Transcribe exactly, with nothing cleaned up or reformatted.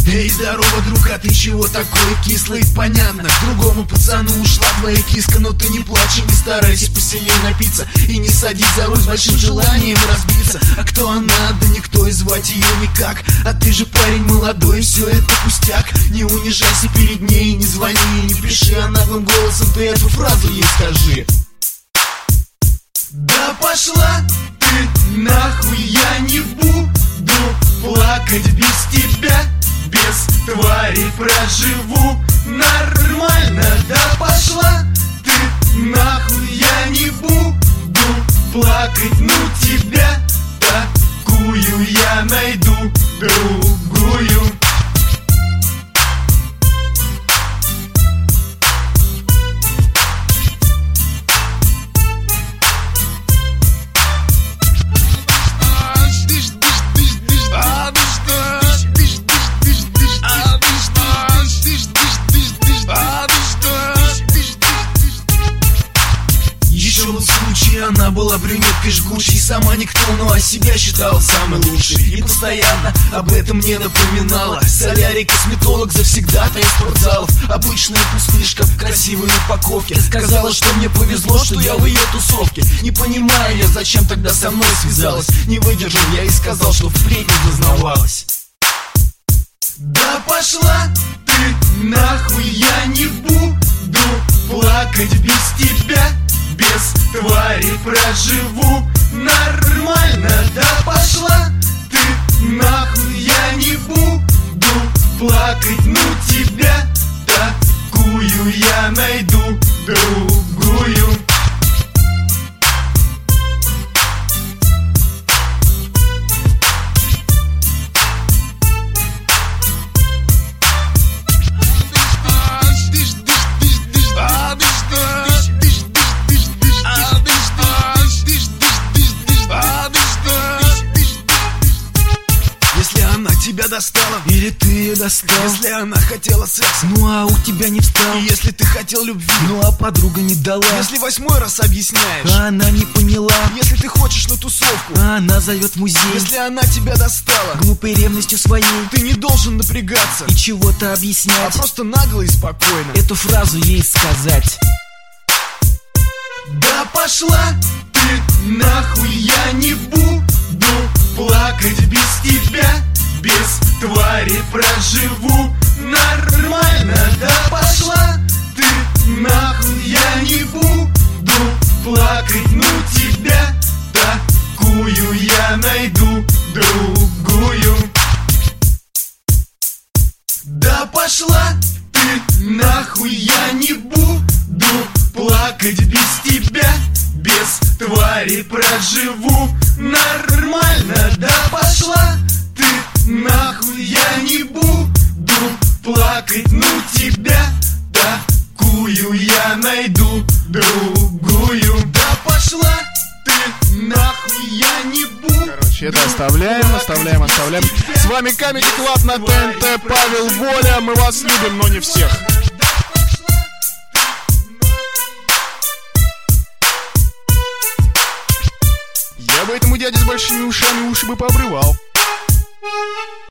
Эй, здорово, друг, а ты чего такой кислый? Понятно, к другому пацану ушла твоя киска. Но ты не плачь и не старайся посильнее напиться, и не садись за руль с большим желанием разбиться. А кто она? Да никто, и звать ее никак. А ты же парень молодой, все это пустяк. Не унижайся перед ней, не звони и не пиши, а наглым голосом ты эту фразу ей скажи. Да пошла ты нахуй, я не буду плакать без тебя. Без твари проживу нормально. Да пошла ты нахуй, я не буду плакать. Ну тебя такую я найду другую. Она была брюнеткой жгучей, сама никто, но о себя считала самой лучшей. И постоянно об этом мне напоминала. Солярий, косметолог, завсегдатая из спортзалов. Обычная пустышка в красивой упаковке. Сказала, что мне повезло, что я в ее тусовке. Не понимаю я, зачем тогда со мной связалась. Не выдержал я и сказал, что впредь не дознавалась. Да пошла ты нахуй, я не буду плакать без тебя. Без твари проживу нормально. Да пошла ты нахуй, я не буду плакать. Ну тебя такую я найду другую. Тебя достала, или ты ее достал? Если она хотела секса, ну а у тебя не встал. И если ты хотел любви, ну а подруга не дала. Если восьмой раз объясняешь, а она не поняла. Если ты хочешь на тусовку, а она зовет в музей. Если она тебя достала глупой ревностью своей, ты не должен напрягаться и чего-то объяснять, а просто нагло и спокойно эту фразу ей сказать. Да пошла ты нахуй, я не буду плакать без тебя. Без твари проживу нормально. Да пошла ты нахуй, я не буду плакать. Ну тебя такую я найду другую. Да пошла ты нахуй, я не буду плакать без тебя. Без твари проживу нормально. Да пошла ты нахуй, я не буду плакать. Ну тебя такую я найду другую. Да пошла ты нахуй, я не буду. Короче, это оставляем, оставляем, оставляем. С вами Comedy Club на ТНТ, Павел Воля. Мы вас любим, но не всех. Я бы этому дяде с большими ушами уши бы пообрывал.